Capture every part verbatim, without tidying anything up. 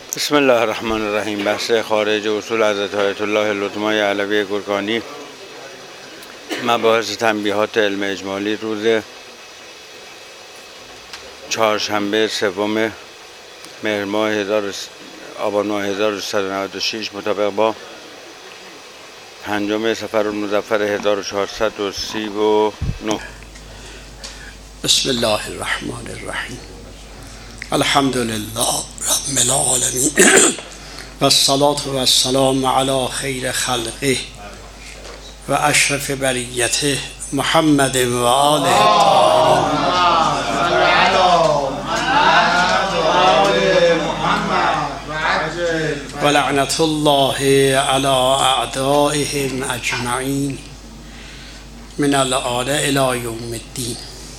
بسم الله الرحمن الرحیم. بحث خارج اصول حضرت آیت الله لطمای علوی گرگانی، مباحث تنبیهات علم اجمالی، روز چهارشنبه سوم مهر ماه آبان ماه هزار و سیصد و نود و شش مطابق با پنجم صفر المظفر هزار و چهارصد و سی و نه. بسم الله الرحمن الرحیم. الحمد لله رب العالمین و الصلاة و السلام علی خیر خلقه و اشرف بریته محمد و آله الطاهرین و لعنت الله علی اعدائهم اجمعین من الآن الی یوم الدین.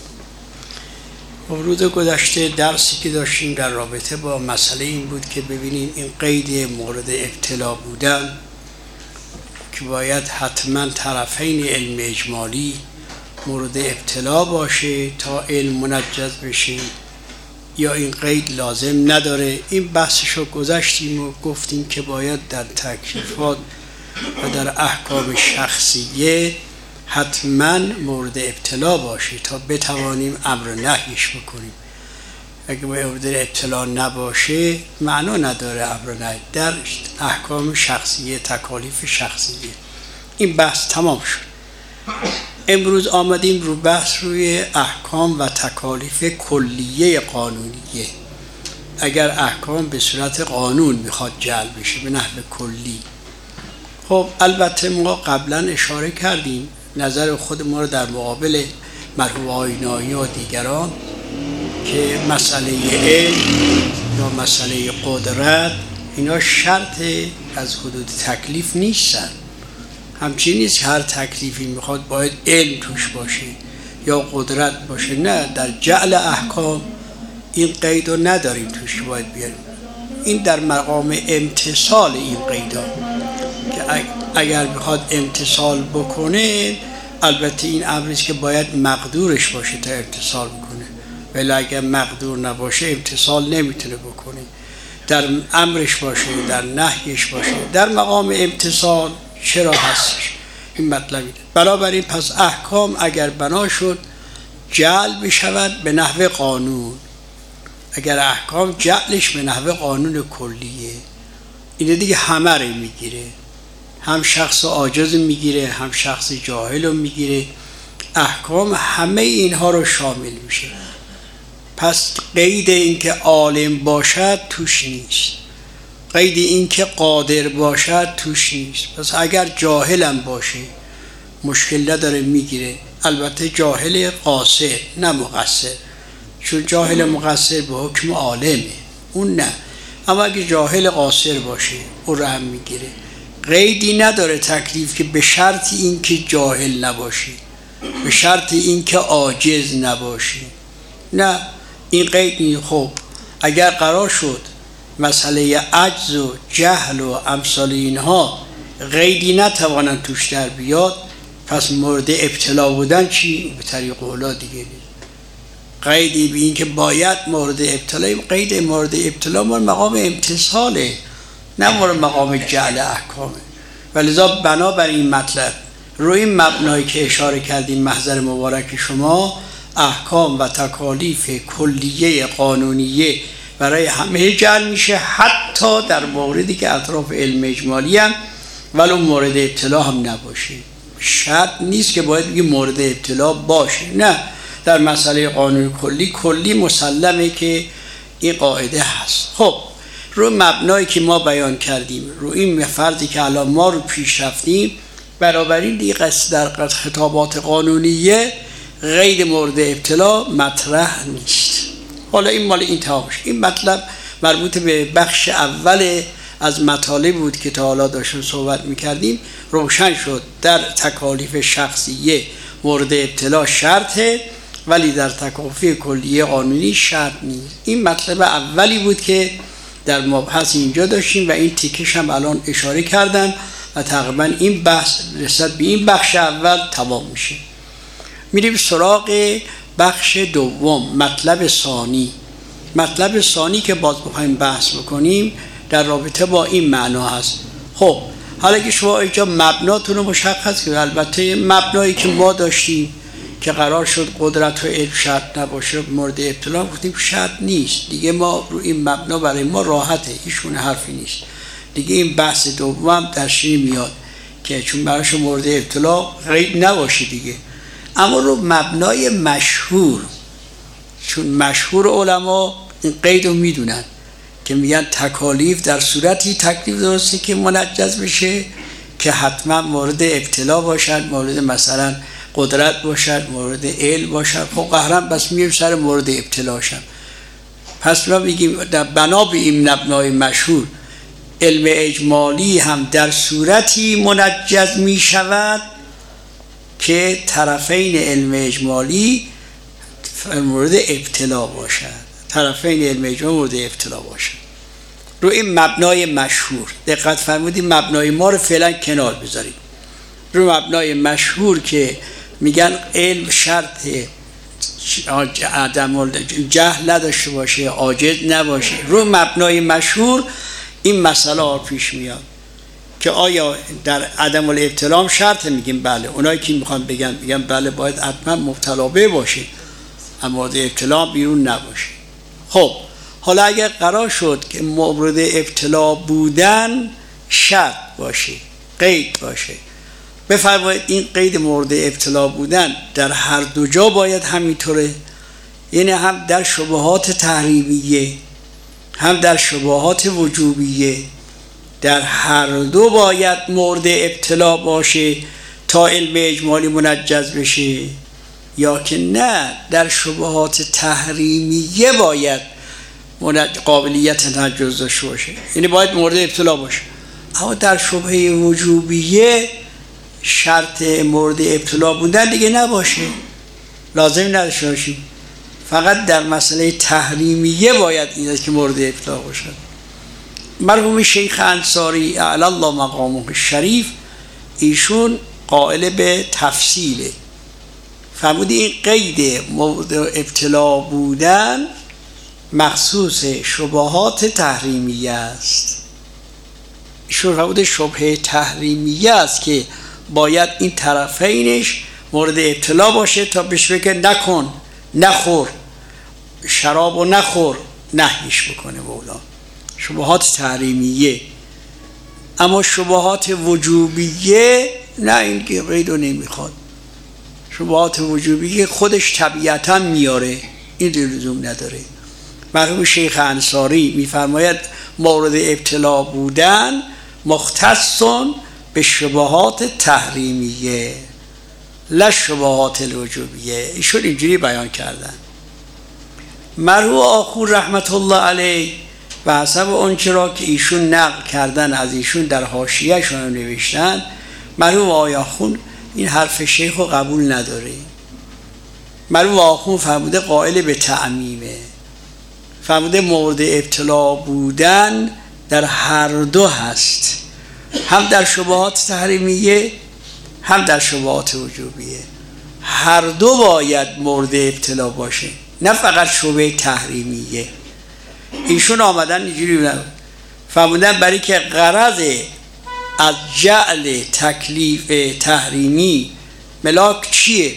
روز گذشته درسی که داشتیم در رابطه با مسئله این بود که ببینیم این قید مورد ابتلا بودن که باید حتما طرفین علم اجمالی مورد ابتلا باشه تا علم منجز بشه یا این قید لازم نداره. این بحثشو گذاشتیم و گفتیم که باید در تکلیفات و در احکام شخصیه حتما مورد ابتلا باشه تا بتوانیم امر نهیش بکنیم. اگه مورد ابتلا نباشه معنا نداره امر نهی در احکام شخصیه، تکالیف شخصیه. این بحث تمام شد. امروز آمدیم رو بحث روی احکام و تکالیف کلیه قانونیه. اگر احکام به صورت قانون میخواد جلب بشه به نحو کلی، خب البته ما قبلا اشاره کردیم نظر خود ما رو در مقابل مرحوم آینایی و دیگران که مسئله علم یا مسئله قدرت اینا شرط از حدود تکلیف نیستن. همچین نیست که هر تکلیفی میخواد باید علم توش باشه یا قدرت باشه. نه، در جعل احکام این قید رو نداریم توش باید بیاریم. این در مقام امتصال این قیدا که اگر بخواد امتصال بکنه البته این امریست که باید مقدورش باشه تا امتصال بکنه، ولی اگر مقدور نباشه امتصال نمیتونه بکنه. در امرش باشه، در نهیش باشه، در مقام امتصال چرا هستش این مطلبی. بنابراین پس احکام اگر بنا شد جعل بشود به نحو قانون، اگر احکام جعلش به نحو قانون کلیه، اینه دیگه همه رو میگیره، هم شخص عاجز میگیره هم شخص جاهل رو میگیره. احکام همه اینها رو شامل میشه. پس قید این که عالم باشد توش نیست، قید این که قادر باشد توش نیست. پس اگر جاهلم باشه مشکل نداره میگیره. البته جاهل قاصر نه مقصر، چون جاهل مقصر به حکم عالمه اون نه، اما اگه جاهل قاصر باشه اون رو هم میگیره. قیدی نداره تکلیف که به شرط این که جاهل نباشی، به شرط این که عاجز نباشی. نه، این قید نیست. خب اگر قرار شد مسئله عجز و جهل و امثال اینها قیدی نتوانند توش در بیاد، پس مورد ابتلا بودن چی؟ به طریق اولا دیگه نیست. قیدی به این که باید مورد ابتلا، قید مورد ابتلا مورد مقام امتصاله نه مورد مقام جعل احکامه. ولذا بنابر این مطلب روی این مبنایی که اشاره کردیم محضر مبارک شما، احکام و تکالیف کلیه قانونیه برای همه جعل میشه، حتی در موردی که اطراف علم اجمالی هم ولو مورد ابتلا هم نباشه. شرط نیست که باید بگی مورد ابتلا باشه، نه، در مسئله قانون کلی کلی مسلمه که این قاعده هست. خب روی مبنایی که ما بیان کردیم، روی این فرضی که الان ما رو پیش رفتیم، بنابراین دیگه قصد در خطابات قانونیه غیر مورد ابتلا مطرح نیست. حالا این مال این تمامش. این مطلب مربوط به بخش اول از مطالب بود که تا حالا داشتیم صحبت میکردیم. روشن شد در تکالیف شخصیه مورد ابتلا شرطه، ولی در تکالیف کلیه قانونی شرط نیست. این مطلب اولی بود که در مبحث اینجا داشتیم و این تیکش هم الان اشاره کردن و تقریبا این بحث رسد به این بخش اول تمام میشه. میریم سراغ بخش دوم، مطلب ثانی. مطلب ثانی که باز بخوایم بحث بکنیم در رابطه با این معنا هست. خب حالا که شما اینجا مبناتون رو مشخص کنید، البته مبنایی که ما داشتیم که قرار شد قدرت و علم شرط نباشه مورد ابتلا، گفتیم شرط نیست دیگه، ما رو این مبنا برای ما راحته، هیچ حرفی نیست دیگه. این بحث دوم درش میاد که چون براش مورد ابتلا قید نباشه دیگه. اما رو مبنای مشهور، چون مشهور علما این قید رو میدونن که میگن تکالیف در صورتی تکلیف درسته که منجز بشه که حتما مورد ابتلا باشد، مورد مثلا قدرت باشد، مورد علم باشد. خب قهرم بس میریم سر مورد ابتلا شد. پس ما میگیم در بنا به این مبنای مشهور علم اجمالی هم در صورتی منجز میشود که طرفین علم اجمالی مورد ابتلا باشد، طرفین علم اجمالی مورد ابتلا باشد. رو این مبنای مشهور دقت فرمودید، مبنای ما رو فعلا کنار بذارید. رو مبنای مشهور که میگن علم شرط عدم جهل نداشته باشه، عاجز نباشه، رو مبنای مشهور این مسئله ها پیش میاد که آیا در عدم الابتلا شرط؟ میگیم بله. اونایی که میخوان بگن میگن بله باید حتما مبتلا به باشه، اما مورد ابتلا بیرون نباشه. خب حالا اگر قرار شد که مورد ابتلا بودن شرط باشه، قید باشه، بفرمایید این قید مورد ابتلا بودن در هر دو جا باید همینطوره، یعنی هم در شبهات تحریمیه هم در شبهات وجوبیه، در هر دو باید مورد ابتلا باشه تا علم اجمالی منجز بشه، یا که نه در شبهات تحریمیه باید قابلیت تنجز داشته باشه، یعنی باید مورد ابتلا باشه. اما در شبهه وجوبیه شرط مورد ابتلا بودن دیگه نباشه، لازم نداشته باشیم، فقط در مسئله تحریمیه باید این است که مورد ابتلا باشد. مرحوم شیخ انصاری اعلی الله مقامه الشریف ایشون قائل به تفصیله، فرمودی این قید مورد ابتلا بودن مخصوص شبهات تحریمیه است. ایشون فرموده شبهه تحریمیه است که باید این طرفینش مورد ابتلا باشه تا بهش بگه نکن، نخور، شراب و نخور، نهیش بکنه مولا. شبهات تحریمیه. اما شبهات وجوبیه نه، این که قیدو نمیخواد. شبهات وجوبیه خودش طبیعتا میاره، این لزوم نداره. مرحوم شیخ انصاری میفرماید مورد ابتلا بودن مختصون به شبهات تحریمیه لا شبهات الوجوبیه. ایشون اینجوری بیان کردن. مرحوم آخور رحمت الله علیه و حسب اون چرا که ایشون نقل کردن از ایشون در حاشیه شون نوشتن، مرحوم آقای آخون این حرف شیخ رو قبول نداره. مرحوم آخون فرموده قائل به تعمیمه، فرموده مورد ابتلا بودن در هر دو هست، هم در شبهات تحریمیه هم در شبهات وجوبیه، هر دو باید مورد ابتلا باشه، نه فقط شبهه تحریمیه. ایشون آمدن اینجوری فرمودن برای که غرض از جعل تکلیف تحریمی ملاک چیه؟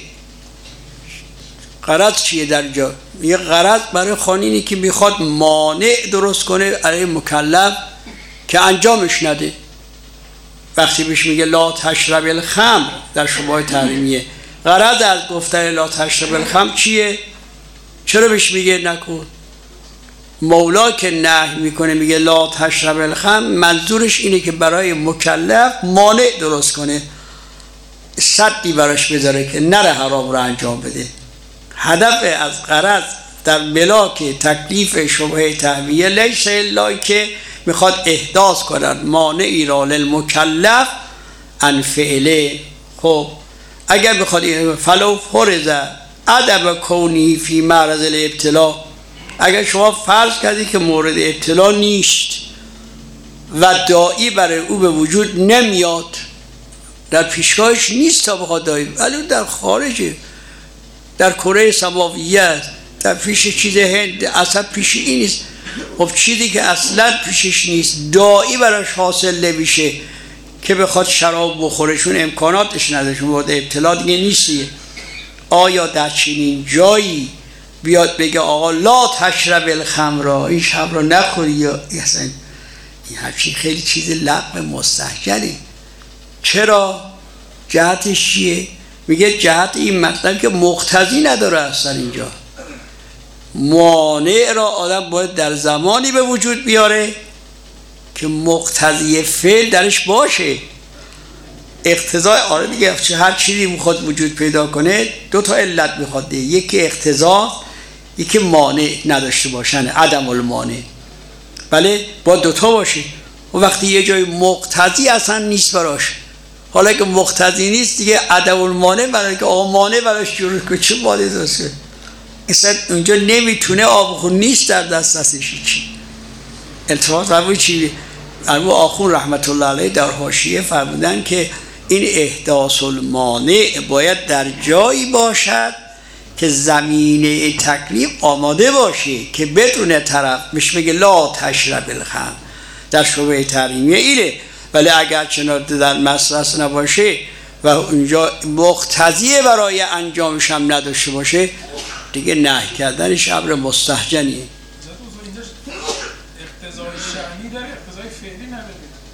غرض چیه در جا؟ یه غرض برای خانینی که میخواد مانع درست کنه علیه مکلف که انجامش نده. وقتی بهش میگه لا تشرب الخمر در شبهه تحریمیه، غرض از گفتن لا تشرب الخمر چیه؟ چرا بهش میگه نکن؟ مولا که نهی میکنه میگه لا تشرب الخمر، منظورش اینه که برای مکلف مانع درست کنه، سدی براش بذاره که نره حرام رو انجام بده. هدف از غرض در ملاک تکلیف شبهه تحریمیه لیس الا که میخواد احداث کنن مانعی را للمکلف ان فعله. خب اگر بخواد فلو فرض ادب کونی فی معرض الابتلا، اگر شما فرض کردی که مورد ابتلا نیست و داعی برای او به وجود نمیاد، در پیشگاهش نیست تا بخواد داعی، ولی در خارجه، در کره سماویه، در پیش چیز هند، اصلا پیش این نیست، خب چیزی که اصلا پیشش نیست، داعی براش حاصل نمیشه که بخواد شراب بخوره، چون امکاناتش نداره، چون وارد ابتلا دیگه نیستیه. آیا در چنین جایی بیاد بگه آقا لا تشرب الخمر، این شب رو نخوری، یا اصلا این همچین خیلی چیز لغو مستهجنه. چرا؟ جهتش چیه؟ میگه جهت این مطلب که مقتضی نداره اصلا. اینجا مانع را آدم باید در زمانی به وجود بیاره که مقتضی فعل درش باشه. اقتضای آره دیگه، هر چیزی میخواد وجود پیدا کنه دو تا علت میخواد ده. یکی اقتضا، یکی مانع نداشته باشن، عدم المانع. بله با دوتا باشه. و وقتی یه جای مقتضی اصلا نیست براش، حالا که مقتضی نیست دیگه عدم المانع برای که آقا مانع براش جور که چه مانع داشته، اصلا اونجا نمیتونه آب خون نیست در دست دستش چی. التفات روی چی؟ ارمو آخون رحمت الله علیه در حاشیه فرمودن که این احداث المانع باید در جایی باشد که زمینه تکلیف آماده باشه که بدون طرف مش میگه لا تشرب الخمر در شبهه تحریمیه اینه. ولی اگر چنان در مصرف نباشه و اونجا مقتضی برای انجامش هم نداشته باشه دیگه نهی کردنش امر مستهجنیه. اقتضای شأنی داره، اقتضای فعلی نداره.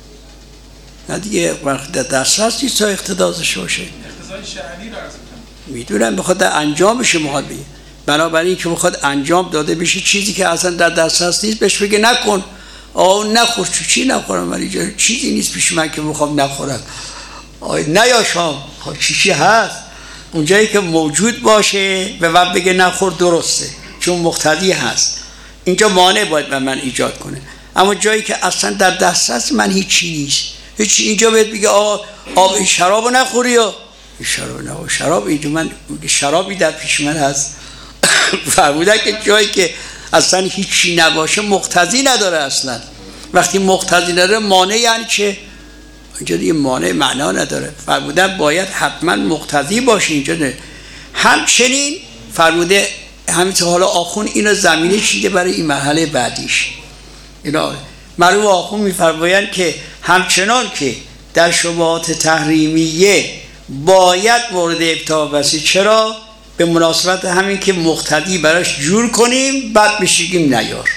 نه دیگه در دسترس نیست تا اقتضاش باشه. اقتضای شأنی رو عرض می‌کنم. میدونم بخواد در انجامش میخواد بگه، بنابراین که میخواد انجام داده بشه چیزی که اصلا در دسترس نیست بهش بگه نکن. آه نخور، چی نخورم؟ ولی جا چیزی نیست پیش من که میخوام نخورم. آه نه یا شام خب چی چی هست اونجایی که موجود باشه به من بگه نخور درسته، چون مقتضی هست. اینجا مانع باید به من ایجاد کنه. اما جایی که اصلا در دسترس من هیچی نیست، هیچ، اینجا باید بگه آقا آب شرابو نخوری، یا شراب نه شراب اینجا من شرابی در پیش من هست. فرمودن که جایی که اصلا هیچی نباشه مقتضی نداره اصلا. وقتی مقتضی نداره مانع یعنی چه؟ اینجا دیگه مانع معنا نداره. فرمودن باید حتما مقتضی باشه. اینجا نه. همچنین فرموده همینطور حالا آخون اینو زمینه چیده برای این مرحله بعدیش. اینا مرحوم آخون میفرمایند که همچنان که در شبهات تحریمیه باید مورد ابطاع بسی. چرا؟ به مناسبت همین که مقتضی براش جور کنیم بعد بشیم نیار،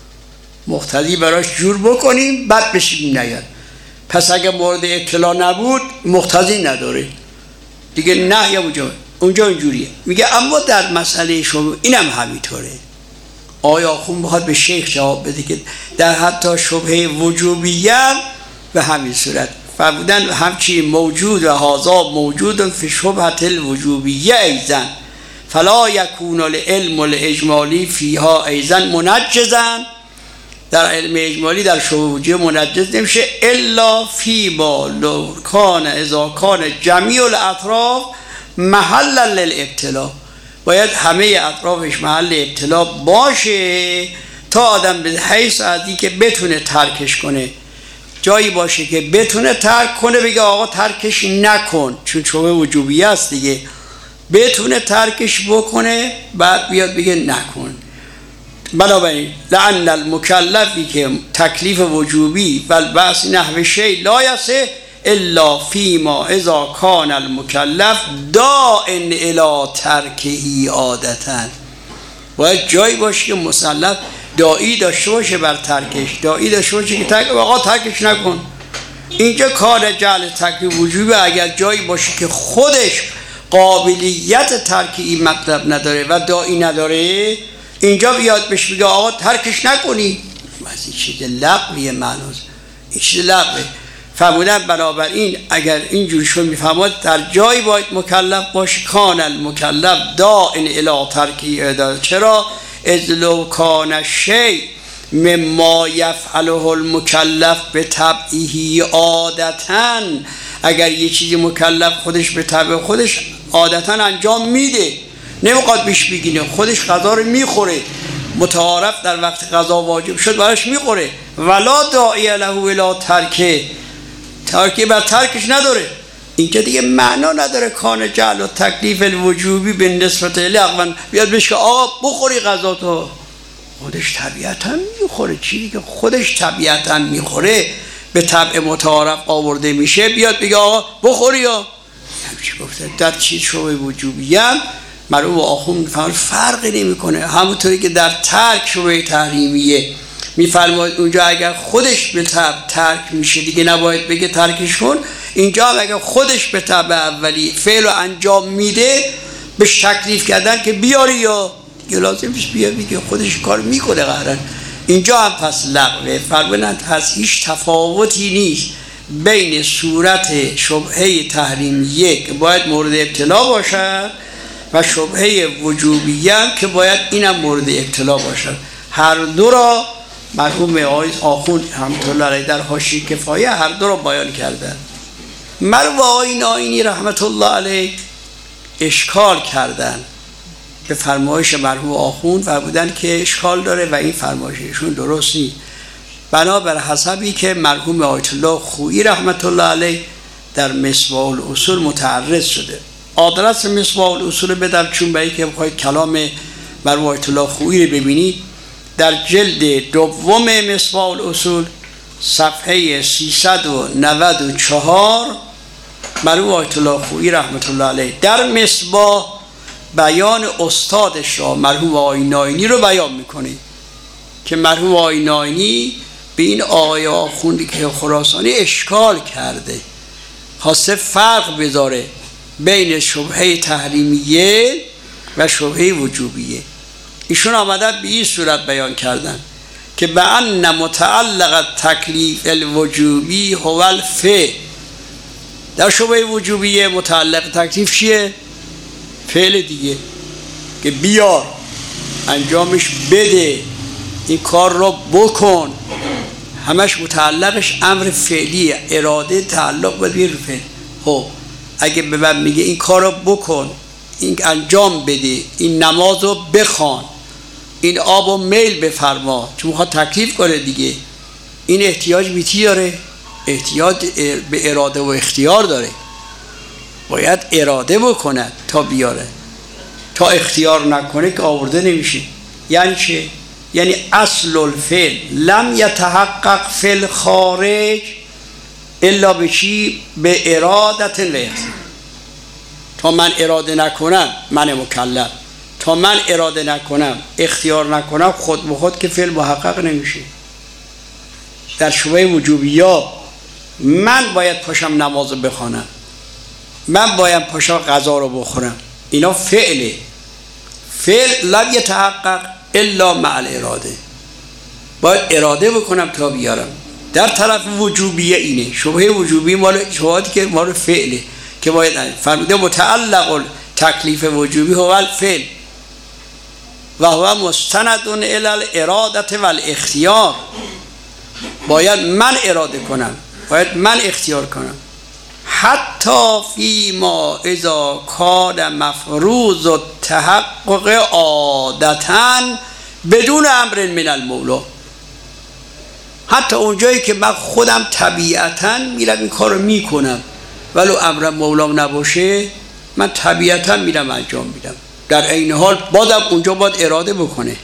مقتضی براش جور بکنیم بعد بشیم نیار. پس اگه مورد ابتلا نبود مقتضی نداره دیگه، نه یا اونجا اونجا اینجوریه. میگه اما در مسئله شما اینم همینطوره. آیا خون بخواد به شیخ جواب بده که در حتی شبهه وجوبیه به همین صورت فرمودن همچی موجود و هازا موجود فی شبهت الوجوبیه ایزن فلا یکون العلم الاجمالی فیها ایزن منجزن. در علم اجمالی در شبهه وجوبیه منجز نمیشه الا فی با لو کان اذا کان جمیع الاطراف محل للابتلا. باید همه اطرافش محل ابتلا باشه تا آدم به حیث عادی که بتونه ترکش کنه، جایی باشه که بتونه ترک کنه، بگه آقا ترکش نکن، چون شبهه وجوبیه است دیگه، بتونه ترکش بکنه بعد بیاد بگه نکن. بنابراین لعن المکلفی که تکلیف وجوبی و البعث نحو شیء لا یصح الا فیما اذا کان المکلف داعن الی ترکه عادتا. باید جایی باشه که مسلط داعی داشته باشه بر ترکش، داعی داشته باشه که ترک آقا ترکش نکن. اینجا کار جعل تکلیف وجوبی اگر جایی باشه که خودش قابلیت ترک این مطلب نداره و داعی نداره، اینجا بیاد بهش بگه آقا ترکش نکنی، این چیز لغویه، معنوز این چیز لغوه. فرمودن بنابراین اگر اینجوری شد میفهمد در جایی باید مکلف باشه کان المکلف داعن الی ترکی. چرا؟ اذ لو کان شیء مما یفعله المکلف به طبعه عادتا، اگر یه چیزی مکلف خودش به طبع خودش عادتا انجام میده، نمیخواد بیش بگینه، خودش غذا رو میخوره، متعارف در وقت غذا واجب شد براش میخوره، ولا داعی له الی ترکه، ترکی بر ترکش نداره. اینجا دیگه معنا نداره کان جعل و تکلیف الوجوبی به نسبت لغو بیاد بهش که آقا بخوری غذا تو، خودش طبیعتا میخوره. چیزی که خودش طبیعتا میخوره به طبع متعارف آورده میشه، بیاد بگه آقا بخوری یا همچی گفته. در چیز شبهه وجوبیه هم مرحوم آخوند میفرماید فرقی نمیکنه، همونطوری که در ترک شبهه تحریمیه میفرماید اونجا اگر خودش به طبع ترک میشه دیگه نباید بگه ترکش کن، اینجا هم اگر خودش به طبع اولی فعل و انجام میده به تکلیف کردن که بیاری یا دیگه لازم نیست بیا بگه خودش کار میکنه قهرن. اینجا هم پس لغوه. فرمودند پس هیچ تفاوتی نیست بین صورت شبهه تحریمیه که باید مورد ابتلا باشد و شبهه وجوبیه که باید اینم مورد ابتلا باشد. هر دو را مرحوم آقای آخوند رحمت الله علیه در حاشیه کفایه هر دو را بیان کردند. مرحوم آقای ناینی رحمت الله علیه اشکال کردند به فرمایش مرحوم آخوند و بودن که اشکال داره و این فرمایششون درست نیست، بنابر حسبی که مرحوم آیت الله خویی رحمت الله علیه در مصباح الاصول متعرض شده. آدرس مصباح الاصول بدم چون برای که بخواید کلام مرحوم آیت الله خویی رو ببینید، در جلد دوم مصباح الاصول صفحه سیصد و نود و چهار مرحوم آیت الله خویی رحمت الله علیه در مصباح بیان استادش را مرحوم آقای ناینی رو بیان میکنه که مرحوم آقای ناینی به این آقای آخوندی که خراسانی اشکال کرده، خواسته فرق بذاره بین شبهه تحریمیه و شبهه وجوبیه. ایشون آمدن به این صورت بیان کردن که به ان متعلق تکلیف الوجوبی هو الفعل. در شبهه وجوبیه متعلق تکلیف چیه؟ فعل دیگه، که بیار انجامش بده این کار را بکن، همش متعلقش امر فعلیه، اراده تعلق باید به فعل. خب اگه به من میگه این کار را بکن، این انجام بده، این نماز رو بخوان، این آب و میل بفرما، چون میخواد تکلیف کنه دیگه، این احتیاج بیتی داره، احتیاج به اراده و اختیار داره، باید اراده بکند تا بیاره، تا اختیار نکنه که آورده نمیشه. یعنی چه؟ یعنی اصل الفعل لم یتحقق فی الخارج الا به چی؟ به ارادت و اختیار. تا من اراده نکنم من مکلف، تا من اراده نکنم اختیار نکنم خود به خود که فعل محقق نمیشه. در شبهه وجوبیه من باید پاشم نماز بخوانم، من باید پاشم غذا رو بخورم، اینا فعله. فعل لم یتحقق الا مع الاراده، باید اراده بکنم تا بیارم. در طرف وجوبیه اینه، شبهه وجوبی مال شبهاتی که مال فعله که باید فرموده متعلق تکلیف وجوبی هو الفعل و هو مستند الی الاراده و الاختیار. باید من اراده کنم، باید من اختیار کنم. حتی فیما اذا کان مفروض التحقق عادتاً بدون امر من المولا. حتی اونجایی که من خودم طبیعتاً میرم این کار رو میکنم ولو امر مولام نباشه، من طبیعتاً میرم انجام میدم، در این حال بازم اونجا باید اراده بکنه،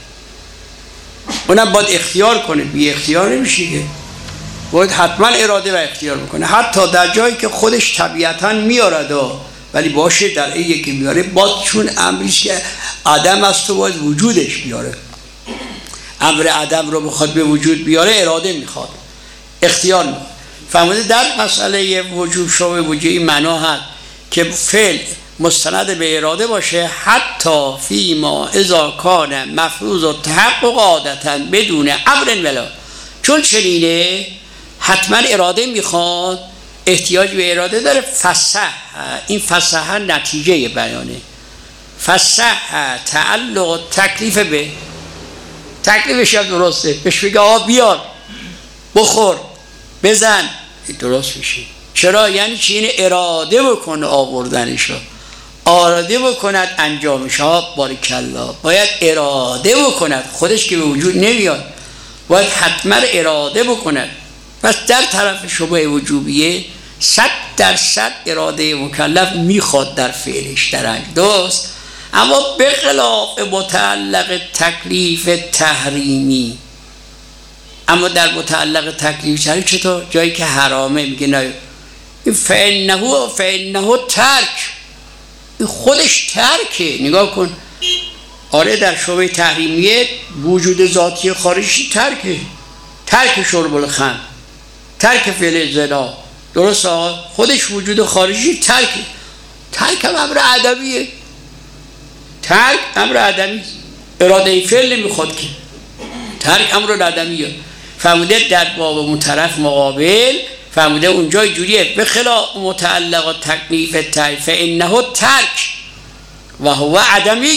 اونم باید اختیار کنه، بی اختیار نمیشه که، باید حتما اراده و اختیار بکنه. حتی در جایی که خودش طبیعتاً میارد ولی باشه در این که میاره باید، چون امریش که عدم است و باید وجودش بیاره، امر عدم رو بخواد به وجود بیاره اراده میخواد، اختیار میخواد. فهمیده در مسئله وجوب شبهه وجوبی این معنا هست که فعل مستند به اراده باشه، حتی فیما اذا کان مفروض التحقق عادتاً بدون امر ولا، چون چنینه حتما اراده میخواد، احتیاج به اراده داره. فصح، این فصح نتیجه بیانه، فصح تعلق تکلیف به تکلیفش هم درسته، بهش بگه آقا بیار بخور بزن، درست میشه. چرا؟ یعنی چی؟ این اراده بکنه آوردنشو، اراده بکند انجامش ها. باریکالله، باید اراده بکند، خودش که به وجود نمیاد، باید حتما اراده بکند. پس در طرف شبهه وجوبیه صد درصد اراده مکلف میخواد در فعلش در انجام دوست، اما به خلاف متعلق تکلیف تحریمی، اما در متعلق تکلیف تحریمی چطور؟ جایی که حرامه میگه نه این فانه فانه ترک، این خودش ترکه. نگاه کن، آره در شعبه تحریمیه وجود ذاتی خارجی ترکه، ترک شرب الخمر، ترک فعل زنا، درست آقا؟ خودش وجود خارجی ترکه. ترک هم امر عدمیه، ترک امر عدمی، اراده فعل نمیخواد که، ترک امر عدمیه. فهمیده در باب اون طرف مقابل فهمیده اونجا جوریه به خلاف متعلق تکلیف ترک فانه ترک و هو عدمی،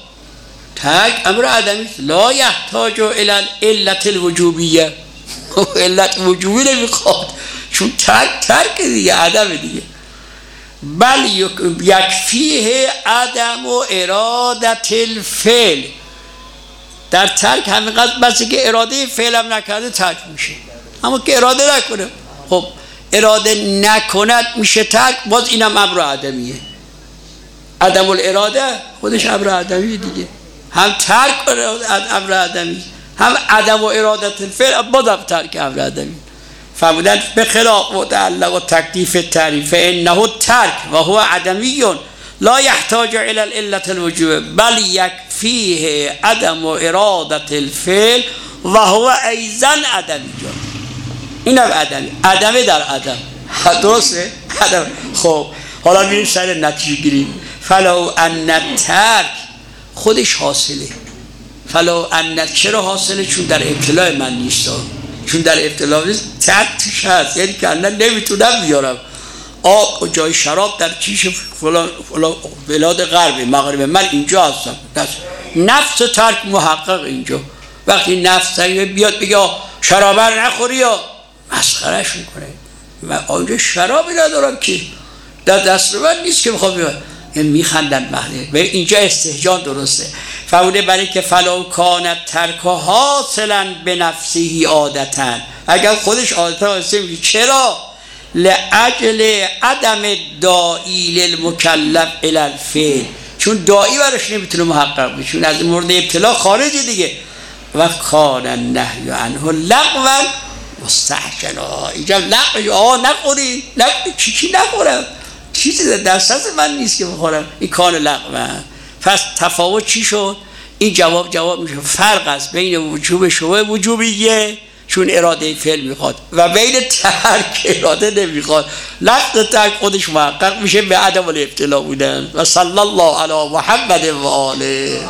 ترک امر عدمی لا یحتاج الی العلت الوجوبیه، علت وجوبی نمیخواد چون ترک ترک دیگه، عدم دیگه. بل یکفیه عدم و ارادت الفعل، در ترک همینقدر بسه که اراده فعل هم نکرده ترک میشه، اما که اراده نکنه، خب اراده نکند میشه ترک، باز اینم امر عدمیه. عدم الاراده خودش امر عدمیه دیگه، هم ترک امر عدمی، هم عدم و ارادت الفعل باز هم ترک امر عدمی. فرمودن به خلاف متعلق و تکلیف تعریف انه ترک و هو عدمی لا یحتاج الى العلت الوجوب بل یکفیه عدم و ارادت الفعل و هو ایضا عدمی. اینم عدمی، عدمی در عدم، درسته؟ عدم. خب حالا میریم سر نتیجه گیریم. فلو ان ترک خودش حاصله، فلو ان چرا حاصله؟ چون در ابتلاع من نیست، چون در ابتلاع نیست ترک توش هست، یعنی که الان نمیتونم بیارم آب و جای شراب در کیش فلان فلان بلاد غربی مغربی، من اینجا هستم. نفس ترک محقق اینجا. وقتی نفس بیاد بگه شراب نخوری یا مسخرهش میکنه، من آنجا شرابی ندارم که در دست من نیست که بخوام بیاد، میخندن محله به اینجا استهجان درسته. فهمونه برای که فلو کانت ترک حاصلا به نفسه عادتا، اگر خودش عادتا حاصل میشه، چرا؟ لأجل عدم داعی للمکلف الی الفعل، چون داعی برش نمیتونه محقق بشه، چون از مورد ابتلا خارجه دیگه. و کان النهی عنه لغوا مستحسنا، اینجا لغو، آه نخوری نخوری چی چی نخورم، چیزی در دسترس من نیست که بخورم، این کان لغوا. پس تفاوت چی شد؟ این جواب جواب میشه فرق است بین وجوب شبه وجوبیه چون اراده فعل میخواد و بین ترک اراده نمیخواد. لفظ ترک خودش محقق میشه به عدم الابتلا بودن. و صلی الله علی محمد و آله.